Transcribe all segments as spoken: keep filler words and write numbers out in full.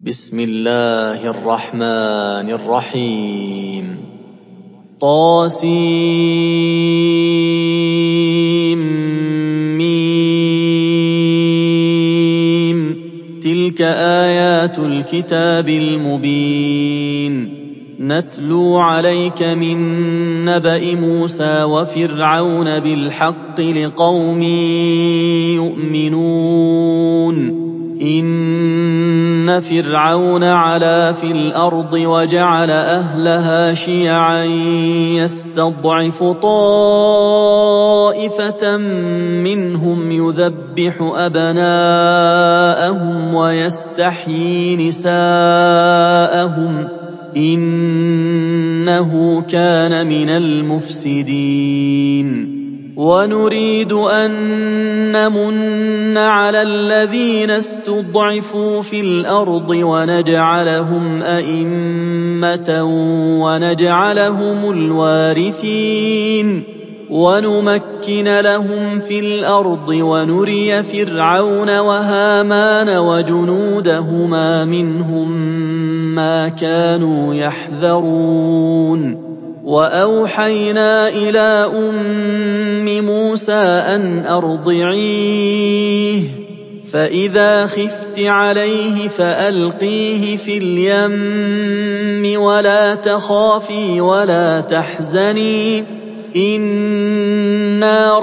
بسم الله الرحمن الرحيم طاسيم تلك آيات الكتاب المبين نتلو عليك من نبأ موسى وفرعون بالحق لقوم يؤمنون إن فرعون علا في الأرض وجعل أهلها شيعا يستضعف طائفة منهم يذبح أبناءهم ويستحيي نساءهم إنه كان من المفسدين ونريد أن نمن على الذين استضعفوا في الأرض ونجعلهم أئمة ونجعلهم الوارثين ونمكن لهم في الأرض ونري فرعون وهامان وجنودهما منهم ما كانوا يحذرون وأوحينا إلى أم موسى أن أرضعيه فإذا خفت عليه فألقيه في اليم ولا تخافي ولا تحزني إنا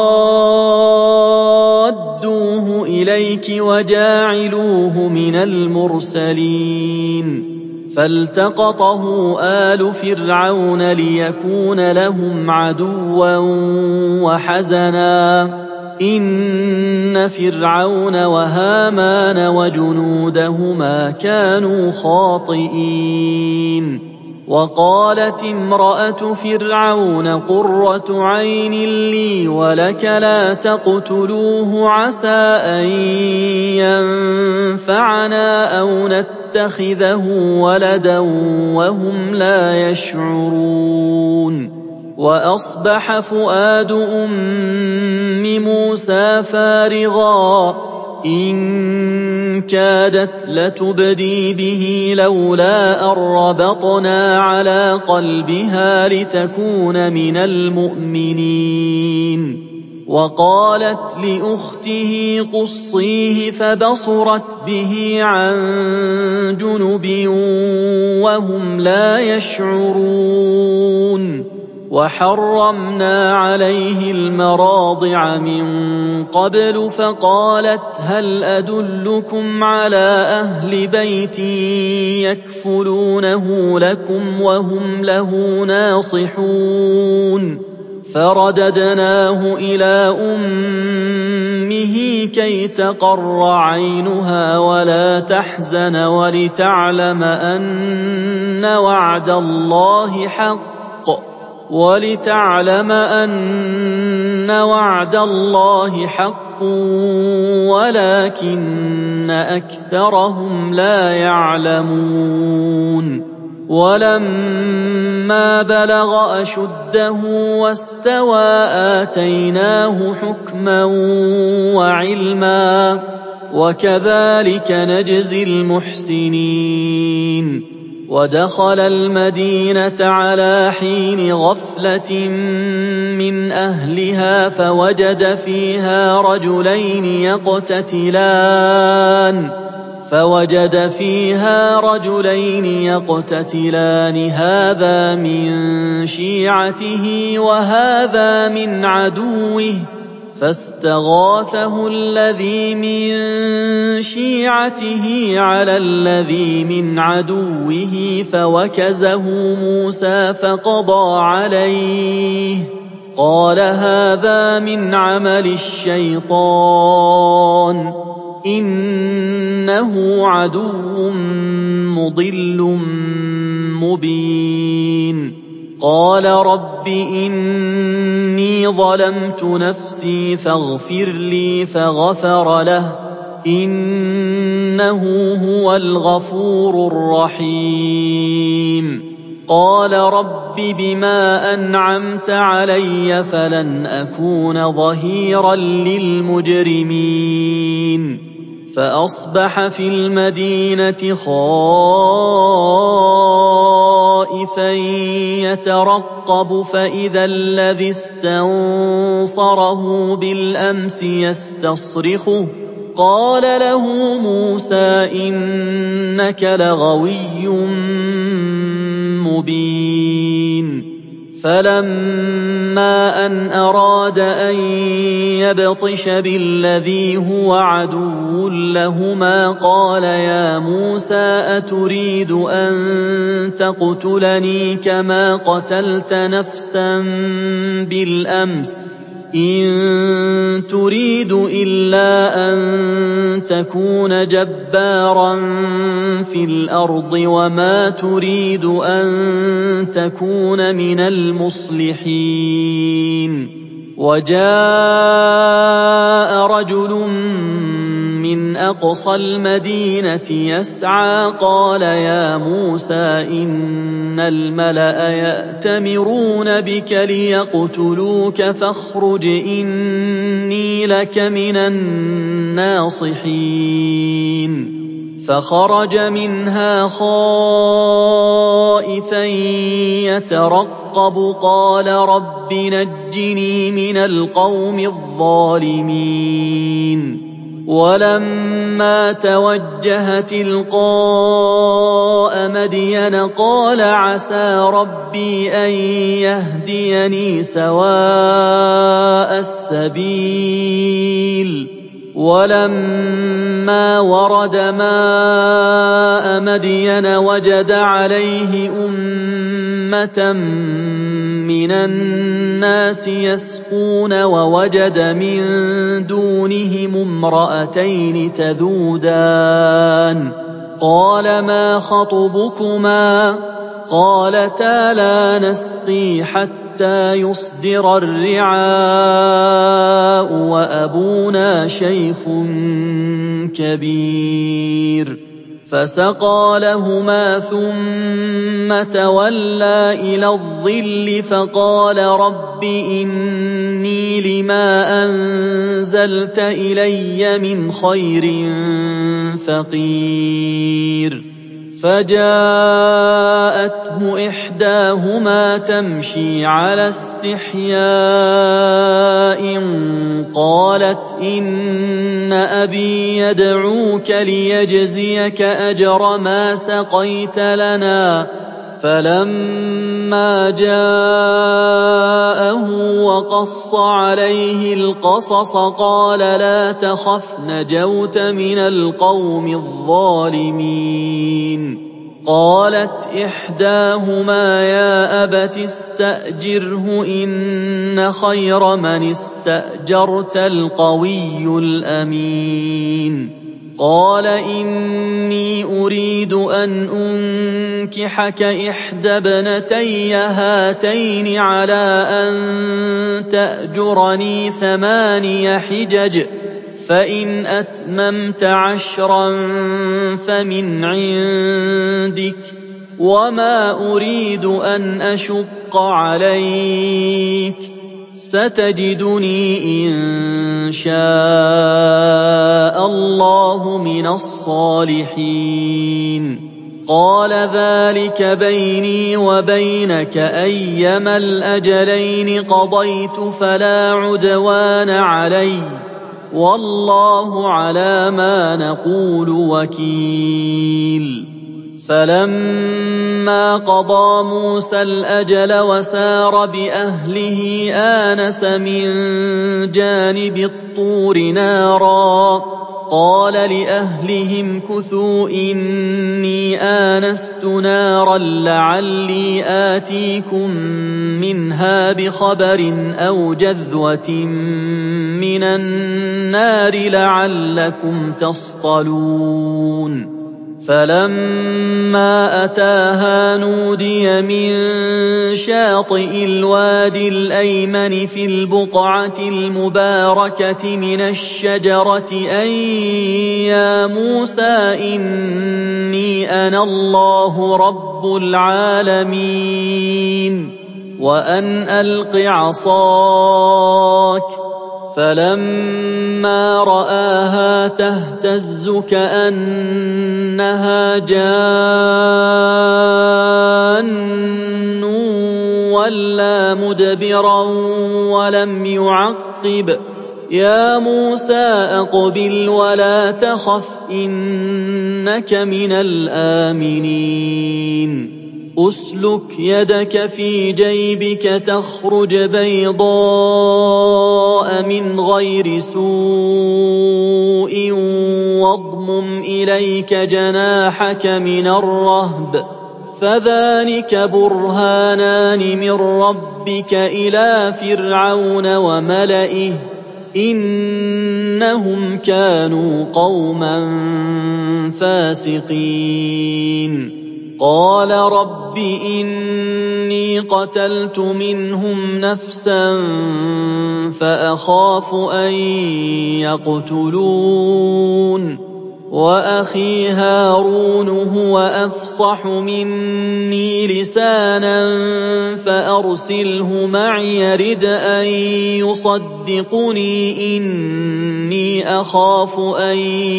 رادوه إليك وجاعلوه من المرسلين فالتقطه آل فرعون ليكون لهم عدوا وحزنا إن فرعون وهامان وجنودهما كانوا خاطئين وقالت امرأة فرعون قرة عين لي ولك لا تقتلوه عسى أن ينفعنا أو نتخذه ولدا وهم لا يشعرون وأصبح فؤاد أم موسى فارغا إن كادت لتبدي به لولا أن ربطنا على قلبها لتكون من المؤمنين وقالت لأخته قصيه فبصرت به عن جنب وهم لا يشعرون وحرمنا عليه المراضع من قبل فقالت هل أدلكم على أهل بيت يكفلونه لكم وهم له ناصحون فرددناه إلى أمه كي تقر عينها ولا تحزن ولتعلم أن وعد الله حق ولتعلم أن وعد الله حق ولكن أكثرهم لا يعلمون ولما بلغ أشده واستوى آتيناه حكما وعلما وكذلك نجزي المحسنين ودخل المدينة على حين غفلة من أهلها فوجد فيها رجلين يقتتلان فوجد فيها رجلين يقتتلان هذا من شيعته وهذا من عدوه فاستغاثه الذي من شيعته على الذي من عدوه فوكزه موسى فقضى عليه قال هذا من عمل الشيطان إنه عدو مضل مبين قال رب إني ظلمت نفسي فاغفر لي فغفر له إنه هو الغفور الرحيم قال رب بما أنعمت علي فلن أكون ظهيرا للمجرمين فأصبح في المدينة خائفا يترقب فإذا الذي استنصره بالأمس يستصرخه قال له موسى إنك لغوي مبين فلما أن أراد أن يبطش بالذي هو عدو لهما قال يا موسى أتريد أن تقتلني كما قتلت نفسا بالأمس إن تريد إلا أن تكون جبارا في الأرض وما تريد أن تكون من المصلحين وجاء رجل من أقصى المدينة يسعى قال يا موسى إن الملأ يأتمرون بك ليقتلوك فاخرج إني لك من الناصحين فخرج منها خائفا يترقب قال رب نجني من القوم الظالمين ولما توجه تلقاء مدين قال عسى ربي أن يهديني سواء السبيل ولما ورد ماء مدين وجد عليه أمة من الناس يسقون ووجد من دونهم امرأتين تذودان قال ما خطبكما قالتا لا نسقي حتى يصدر الرعاء وأبونا شيخ كبير فسقى لهما ثم تولى إلى الظل فقال رب إني لما أنزلت إلي من خير فقير فجاءته إحداهما تمشي على استحياء قالت إن أبي يدعوك ليجزيك أجر ما سقيت لنا فلما جاءه وقص عليه القصص قال لا تخف نجوت من القوم الظالمين قالت إحداهما يا أبت استأجره إن خير من استأجرت القوي الأمين قال إني أريد أن أنكحك إحدى ابنتي هاتين على أن تأجرني ثماني حجج فإن أتممت عشرا فمن عندك وما أريد أن أشق عليك ستجدني إن شاء الله من الصالحين قال ذلك بيني وبينك أيما الأجلين قضيت فلا عدوان علي والله على ما نقول وكيل فلما قضى موسى الأجل وسار بأهله آنس من جانب الطور نارا قال لأهلهم كثوا إني آنست نارا لعلي آتيكم منها بخبر أو جذوة من النار لعلكم تصطلون فلما أتاها نودي من شاطئ الوادي الأيمن في البقعة المباركة من الشجرة أن يا موسى إني أنا الله رب العالمين وأن ألق عصاك فَلَمَّا رَآهَا تَهْتَزُّ كَأَنَّهَا جَانٌّ وَلَّىٰ مُدْبِرًا وَلَمْ يُعَقِّبْ. يَا مُوسَىٰ أَقْبِلْ وَلَا تَخَفْ إِنَّكَ مِنَ الْآمِنِينَ. أُسْلُكْ يَدَكَ فِي جَيْبِكَ تَخْرُجْ بَيْضَاءَ مِنْ غَيْرِ سُوءٍ وَاضْمُمْ إِلَيْكَ جَنَاحَكَ مِنَ الرَّهْبِ فَذَانِكَ بُرْهَانَانِ مِن رَّبِّكَ إِلَىٰ فِرْعَوْنَ وَمَلَئِهِ إِنَّهُمْ كَانُوا قَوْمًا فَاسِقِينَ. قَالَ رَبِّ إِنِّي قَتَلْتُ مِنْهُمْ نَفْسًا فَأَخَافُ أَن يَقْتُلُونِ وَأَخِي هَارُونُ هُوَ أَفْصَحُ مِنِّي لِسَانًا فَأَرْسِلْهُ مَعِيَ يَرِدْ أَن يُصَدِّقُنِي إِنِّي أَخَافُ أَن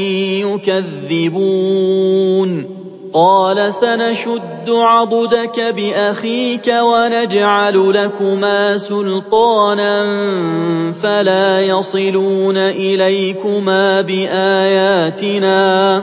يُكَذِّبُونِ. قَالَ سَنَشُدُّ عَضُدَكَ بِأَخِيكَ وَنَجْعَلُ لَكُمَا سُلْطَانًا فَلَا يَصِلُونَ إِلَيْكُمَا بِآيَاتِنَا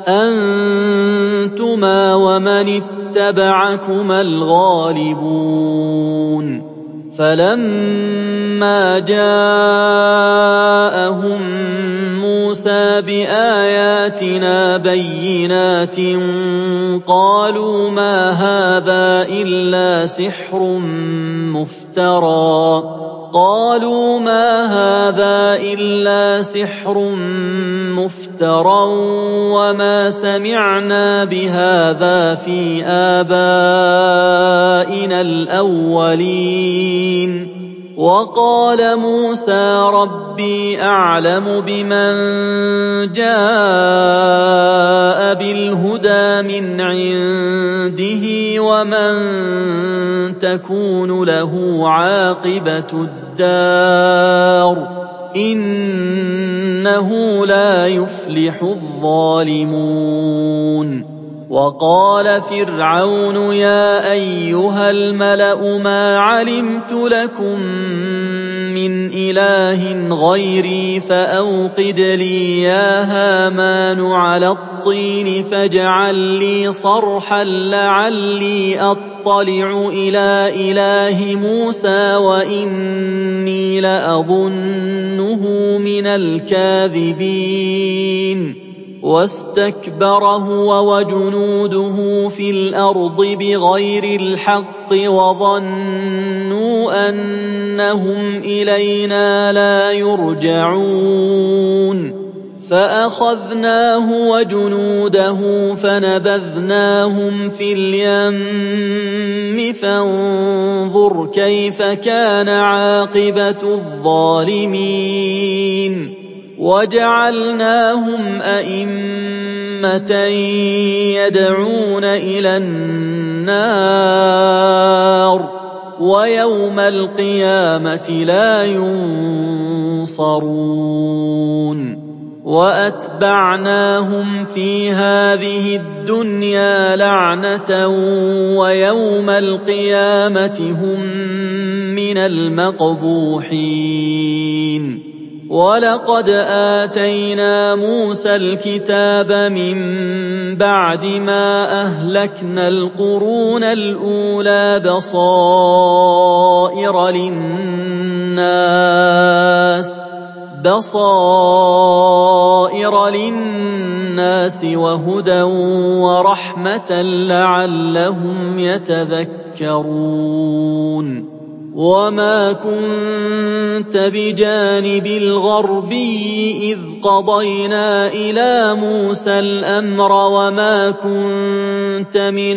أَنتُمَا وَمَنِ اتَّبَعَكُمَا الْغَالِبُونَ. فَلَمَّا جَاءَهُم مُّوسَىٰ بِآيَاتِنَا بَيِّنَاتٍ قَالُوا مَا هَٰذَا إِلَّا سِحْرٌ مُّفْتَرًى قَالُوا مَا هَٰذَا إِلَّا سِحْرٌ مُّفْتَرًى وَمَا سَمِعْنَا بِهَٰذَا فِي آبَائِنَا الْأَوَّلِينَ. وَقَالَ مُوسَىٰ رَبِّي أَعْلَمُ بِمَن جَاءَ بِالْهُدَىٰ مِنْ عِندِهِ وَمَن تَكُونُ لَهُ عَاقِبَةُ الدَّارِ ۖ إِنَّهُ لَا يُفْلِحُ الظَّالِمُونَ. وَقَالَ فِرْعَوْنُ يَا أَيُّهَا الْمَلَأُ مَا عَلِمْتُ لَكُم مِّنْ إِلَٰهٍ غَيْرِي فَأَوْقِدْ لِي يَا هَامَانُ عَلَى الطِّينِ فاجْعَل لِّي صَرْحًا لَّعَلِّي أَطَّلِعُ إِلَىٰ إِلَٰهِ مُوسَىٰ وَإِنِّي لَأَظُنُّهُ مِنَ الْكَاذِبِينَ. وَاسْتَكْبَرَ هُوَ وَجُنُودُهُ فِي الْأَرْضِ بِغَيْرِ الْحَقِّ وَظَنُّوا أَنَّهُمْ إِلَيْنَا لَا يُرْجَعُونَ. فَأَخَذْنَاهُ وَجُنُودَهُ فَنَبَذْنَاهُمْ فِي الْيَمِّ فَانظُرْ كَيْفَ كَانَ عَاقِبَةُ الظَّالِمِينَ. وَجَعَلْنَاهُمْ أَئِمَّةً يَدْعُونَ إِلَى النَّارِ وَيَوْمَ الْقِيَامَةِ لَا يُنصَرُونَ. وَأَتْبَعْنَاهُمْ فِي هَٰذِهِ الدُّنْيَا لَعْنَةً وَيَوْمَ الْقِيَامَةِ هُم مِّنَ الْمَقْبُوحِينَ. وَلَقَدْ آتَيْنَا مُوسَى الْكِتَابَ مِن بَعْدِ مَا أَهْلَكْنَا الْقُرُونَ الْأُولَىٰ بَصَائِرَ لِلنَّاسِ بَصَائِرَ لِلنَّاسِ وَهُدًى وَرَحْمَةً لَّعَلَّهُمْ يَتَذَكَّرُونَ. وَمَا كُنتَ بِجَانِبِ الْغَرْبِيِّ إِذْ قَضَيْنَا إِلَىٰ مُوسَى الْأَمْرَ وَمَا كُنتَ مِنَ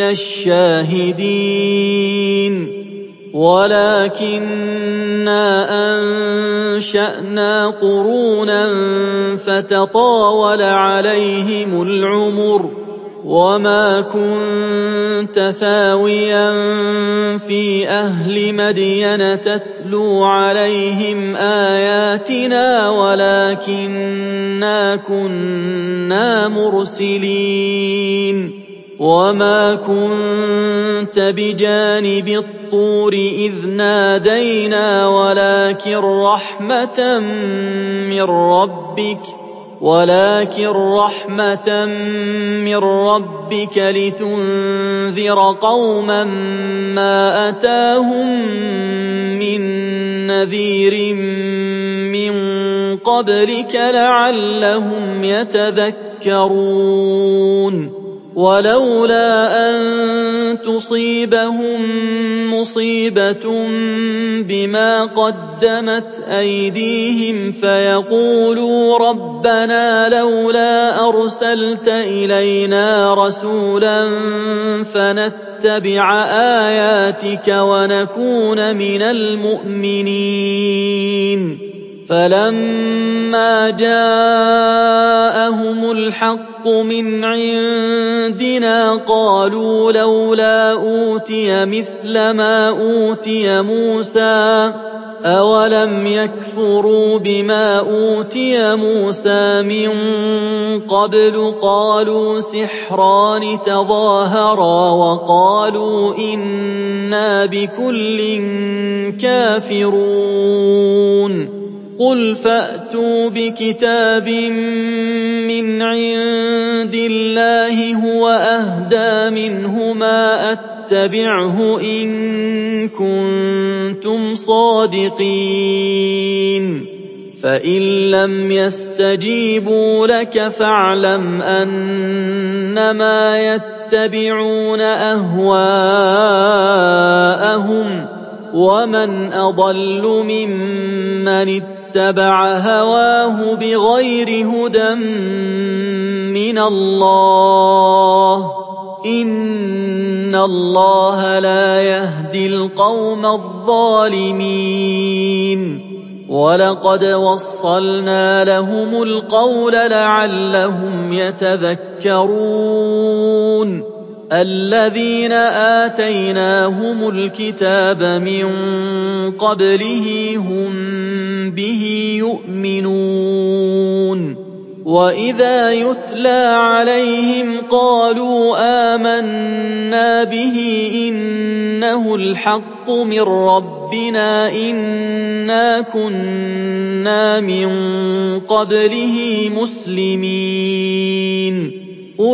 الشَّاهِدِينَ وَلَٰكِنَّا أَنشَأْنَا قُرُونًا فَتَطَاوَلَ عَلَيْهِمُ الْعُمُرُ وَمَا كُنتَ ثَاوِيًا فِي أَهْلِ مَدْيَنَ تَتْلُو عَلَيْهِمْ آيَاتِنَا وَلَٰكِنَّا كُنَّا مُرْسِلِينَ وَمَا كُنتَ بِجَانِبِ الطُّورِ إِذْ نَادَيْنَا وَلَٰكِن رَّحْمَةً مِّن رَّبِّكَ ولكن رحمة من ربك لتنذر قوما ما أتاهم من نذير من قبلك لعلهم يتذكرون ولولا أن تصيبهم مصيبة بما قدمت أيديهم فيقولوا ربنا لولا أرسلت إلينا رسولا فنتبع آياتك ونكون من المؤمنين فلما جاءهم الحق من عندنا قالوا لولا أوتي مثل ما أوتي موسى أولم يكفروا بما أوتي موسى من قبل قالوا سحران تظاهرا وقالوا إنا بكل كافرون قل فأتوا بكتاب من عند الله هو أهدى منهما أتبعه إن كنتم صادقين فإن لم يستجيبوا لك فاعلم أنما يتبعون أهواءهم ومن أضل ممن اتبع هواه بغير هدى من الله إن الله لا يهدي القوم الظالمين ولقد وصلنا لهم القول لعلهم يتذكرون الذين آتيناهم الكتاب من قبله هم به يؤمنون وإذا يتلى عليهم قالوا آمنا به إنه الحق من ربنا إنا كنا من قبله مسلمين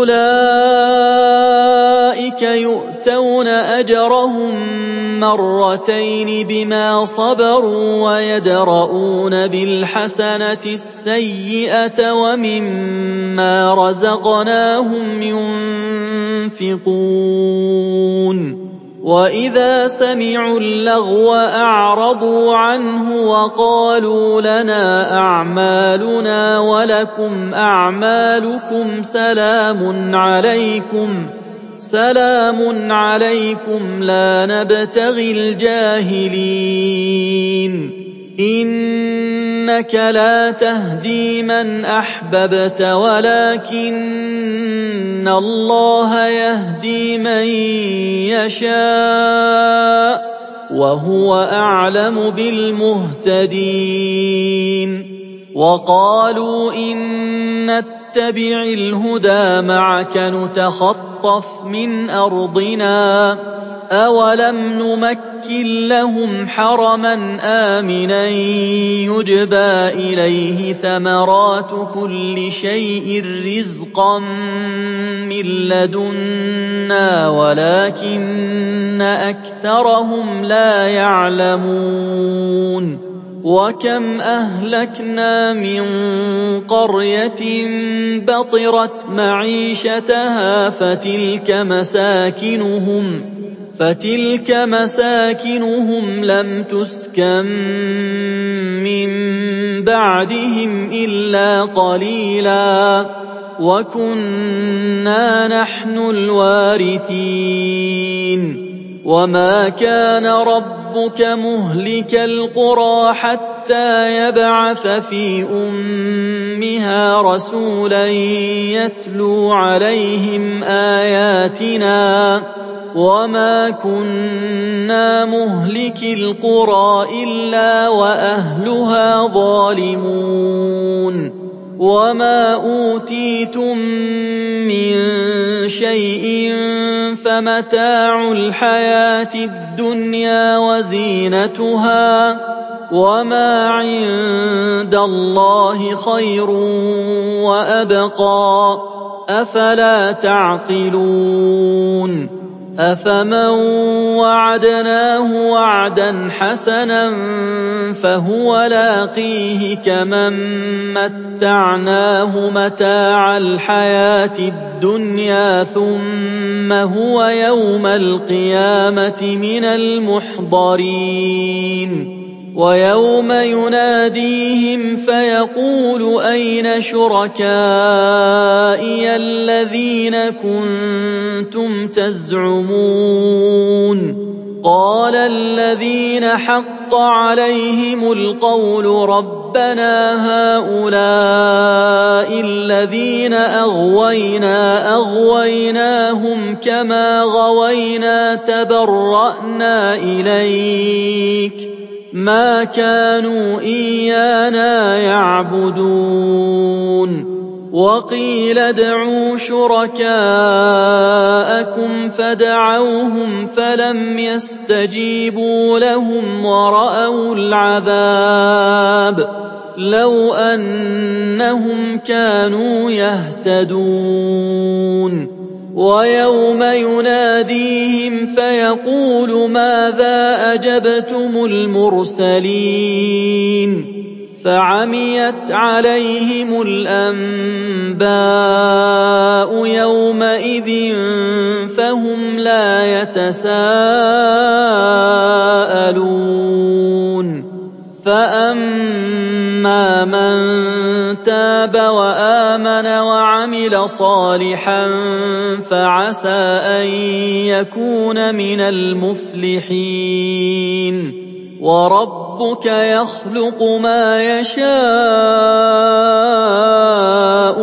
أولئك يؤتون أجرهم مرتين بما صبروا ويدرؤون بالحسنة السيئة ومما رزقناهم ينفقون وإذا سمعوا اللغو أعرضوا عنه وقالوا لنا أعمالنا ولكم أعمالكم سلام عليكم سلام عليكم لا نبتغي الجاهلين إنك لا تهدي من أحببت ولكن الله يهدي من يشاء وهو أعلم بالمهتدين وقالوا إن نتبع الهدى معك نتخطف من أرضنا أولم نمكن لهم حرما آمنا يجبى إليه ثمرات كل شيء رزقا من لدنا ولكن أكثرهم لا يعلمون وكم أهلكنا من قرية بطرت معيشتها فتلك مساكنهم فتلك مساكنهم لم تسكن من بعدهم إلا قليلا وكنا نحن الوارثين وما كان ربك مهلك القرى حتى حَتَّىٰ يَبْعَثَ فِي أُمِّهَا رَسُولًا يَتْلُو عَلَيْهِمْ آيَاتِنَا ۚ وَمَا كُنَّا مُهْلِكِي الْقُرَىٰ إِلَّا وَأَهْلُهَا ظَالِمُونَ وَمَا أُوتِيتُم مِّن شَيْءٍ فَمَتَاعُ الْحَيَاةِ الدُّنْيَا وَزِينَتُهَا ۚ وَمَا عِندَ اللَّهِ خَيْرٌ وَأَبْقَىٰ ۚ أَفَلَا تَعْقِلُونَ أَفَمَن وَعَدْنَاهُ وَعْدًا حَسَنًا فَهُوَ لَاقِيهِ كَمَن مَّتَّعْنَاهُ مَتَاعَ الْحَيَاةِ الدُّنْيَا ثُمَّ هُوَ يَوْمَ الْقِيَامَةِ مِنَ الْمُحْضَرِينَ وَيَوْمَ يُنَادِيهِمْ فَيَقُولُ أَيْنَ شُرَكَائِيَ الَّذِينَ كُنتُمْ تَزْعُمُونَ قَالَ الَّذِينَ حَقَّ عَلَيْهِمُ الْقَوْلُ رَبَّنَا هَٰؤُلَاءِ الَّذِينَ أَغْوَيْنَا أَغْوَيْنَاهُمْ كَمَا غَوَيْنَا تَبَرَّأْنَا إِلَيْكَ مَا كَانُوا إِيَّانَا يَعْبُدُونَ وَقِيلَ ادْعُوا شُرَكَاءَكُمْ فَدَعَوْهُمْ فَلَمْ يَسْتَجِيبُوا لَهُمْ وَرَأَوُا الْعَذَابَ لَوْ أَنَّهُمْ كَانُوا يَهْتَدُونَ وَيَوْمَ يُنَادِيهِمْ فَيَقُولُ مَاذَا أَجَبْتُمُ الْمُرْسَلِينَ فَعَمِيَتْ عَلَيْهِمُ الْأَنبَاءُ يَوْمَئِذٍ فَهُمْ لَا يَتَسَاءَلُونَ فَأَمَّا مَن تَابَ وَآمَنَ وَعَمِلَ صَالِحًا فَعَسَىٰ أَن يَكُونَ مِنَ الْمُفْلِحِينَ وَرَبُّكَ يَخْلُقُ مَا يَشَاءُ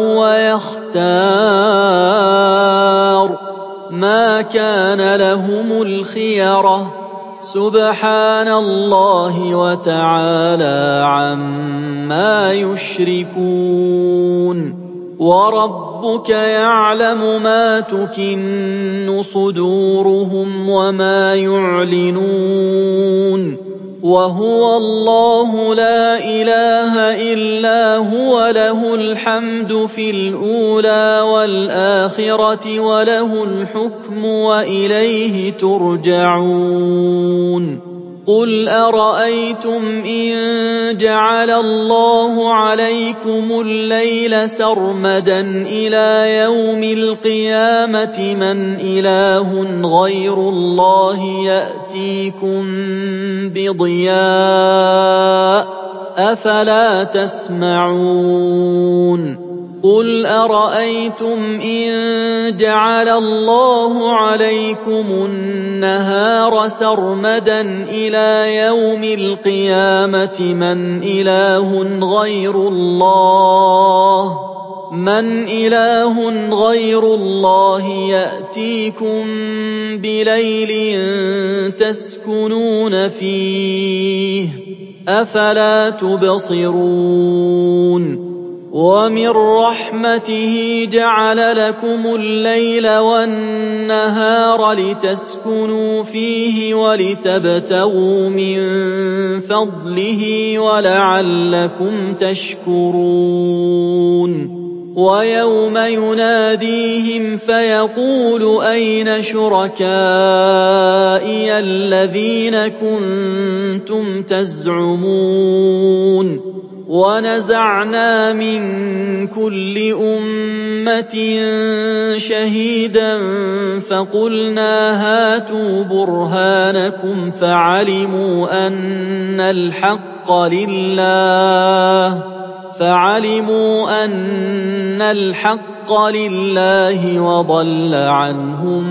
وَيَخْتَارُ مَا كَانَ لَهُمُ الْخِيَرَةُ سُبْحَانَ اللَّهِ وَتَعَالَىٰ عَمَّا يُشْرِكُونَ وَرَبُّكَ يَعْلَمُ مَا تُكِنُّ صُدُورُهُمْ وَمَا يُعْلِنُونَ وَهُوَ اللَّهُ لَا إِلَٰهَ إِلَّا هُوَ لَهُ الْحَمْدُ فِي الْأُولَىٰ وَالْآخِرَةِ وَلَهُ الْحُكْمُ وَإِلَيْهِ تُرْجَعُونَ قُلْ أَرَأَيْتُمْ إِن جَعَلَ اللَّهُ عَلَيْكُمُ اللَّيْلَ سَرْمَدًا إِلَىٰ يَوْمِ الْقِيَامَةِ مَنْ إِلَٰهٌ غَيْرُ اللَّهِ يَأْتِيكُم بِضِيَاءٍ أَفَلَا تَسْمَعُونَ قُلْ أَرَأَيْتُمْ إِن جَعَلَ اللَّهُ عَلَيْكُمُ النَّهَارَ سَرْمَدًا إِلَىٰ يَوْمِ الْقِيَامَةِ مَنْ إِلَٰهٌ غَيْرُ اللَّهِ مَنْ إِلَٰهٌ غَيْرُ اللَّهِ يَأْتِيكُم بِلَيْلٍ تَسْكُنُونَ فِيهِ أَفَلَا تُبْصِرُونَ وَمِن رَّحْمَتِهِ جَعَلَ لَكُمُ اللَّيْلَ وَالنَّهَارَ لِتَسْكُنُوا فِيهِ وَلِتَبْتَغُوا مِن فَضْلِهِ وَلَعَلَّكُمْ تَشْكُرُونَ وَيَوْمَ يُنَادِيهِمْ فَيَقُولُ أَيْنَ شُرَكَائِيَ الَّذِينَ كُنتُمْ تَزْعُمُونَ وَنَزَعْنَا مِن كُلِّ أُمَّةٍ شَهِيدًا فَقُلْنَا هَاتُوا بُرْهَانَكُمْ فَعَلِمُوا أَنَّ الْحَقَّ لِلَّهِ فَعَلِمُوا أَنَّ الْحَقَّ لِلَّهِ وَضَلَّ عَنْهُم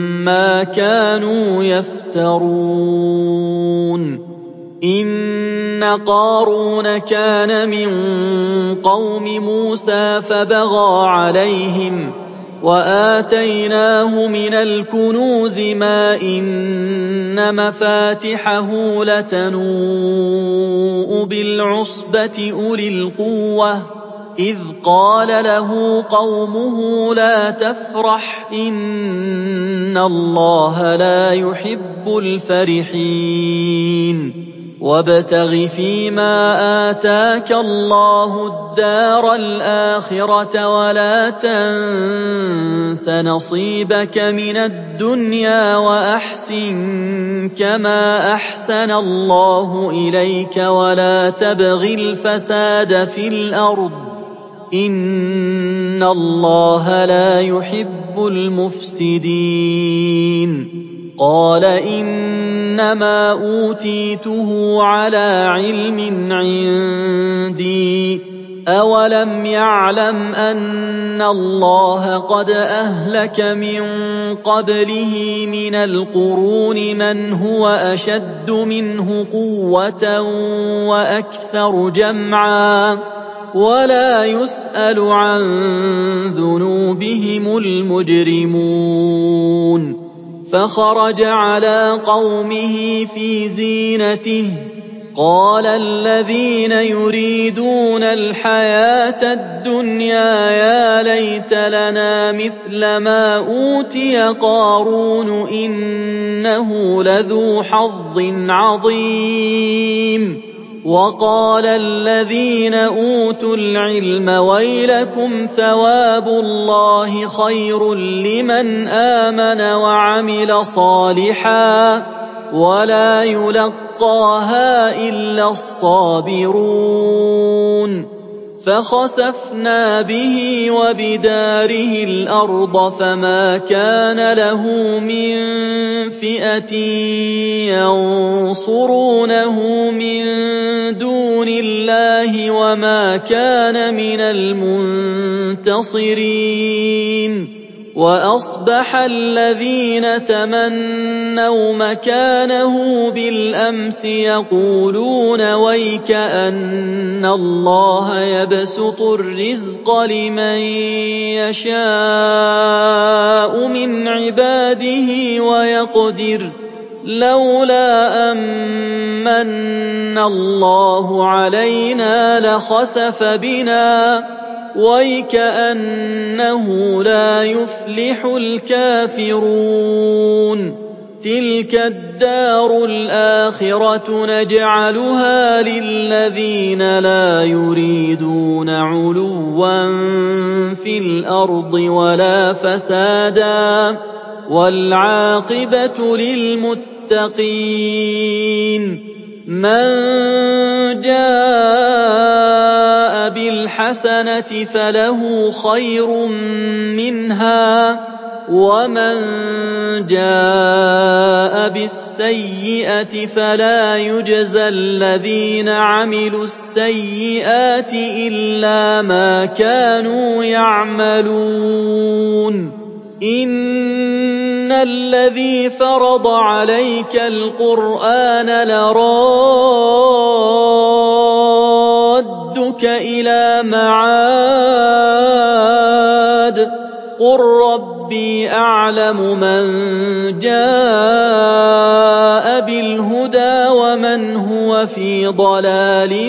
مَّا كَانُوا يَفْتَرُونَ إِنَّ قارون كان من قوم موسى فبغى عليهم وآتيناه من الكنوز ما إن مفاتحه لتنوء بالعصبة أولي القوة إذ قال له قومه لا تفرح إن الله لا يحب الفرحين وابتغ فيما آتاك الله الدار الآخرة ولا تنس نصيبك من الدنيا وأحسن كما أحسن الله إليك ولا تبغ الفساد في الأرض إن الله لا يحب المفسدين قال إنما أوتيته على علم عندي أولم يعلم أن الله قد أهلك من قبله من القرون من هو أشد منه قوة وأكثر جمعا ولا يسأل عن ذنوبهم المجرمون فخرج على قومه في زينته قال الذين يريدون الحياة الدنيا يا ليت لنا مثل ما أوتي قارون إنه لذو حظ عظيم وقال الذين أوتوا العلم ويلكم ثواب الله خير لمن آمن وعمل صالحا ولا يلقاها إلا الصابرون فخسفنا به وبداره الأرض فما كان له من فئة ينصرونه من دون الله وما كان من المنتصرين وأصبح الذين تمنوا مكانه بالأمس يقولون ويك أن الله يبسط الرزق لمن يشاء من عباده ويقدر لولا أمن الله علينا لخسف بنا ويكأنه لا يفلح الكافرون تلك الدار الآخرة نجعلها للذين لا يريدون علوا في الأرض ولا فسادا والعاقبة للمتقين من جاء بالحسنة فله خير منها ومن جاء بالسيئة فلا يجزى الذين عملوا السيئات إلا ما كانوا يعملون إن الذي فرض عليك القرآن لرادك إلى معاد قل ربي أعلم من جاء بالهدى ومن هو في ضلال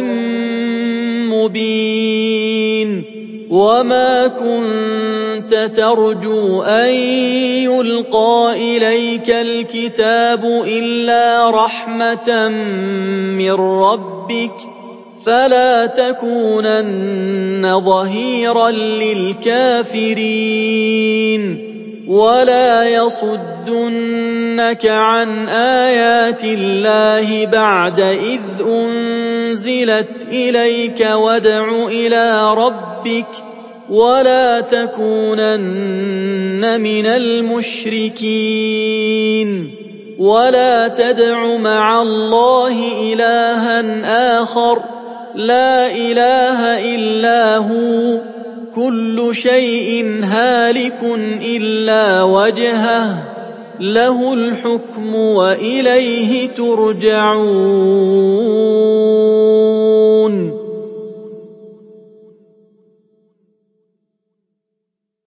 مبين وما كنت ترجو أن يلقى إليك الكتاب إلا رحمة من ربك فلا تكونن ظهيرا للكافرين ولا يصدنك عن آيات الله بعد إذ أنزلت إليك وادع إلى ربك ولا تكونن من المشركين ولا تدع مع الله إلها آخر لا إله إلا هو كل شيء هالك إلا وجهه له الحكم وإليه ترجعون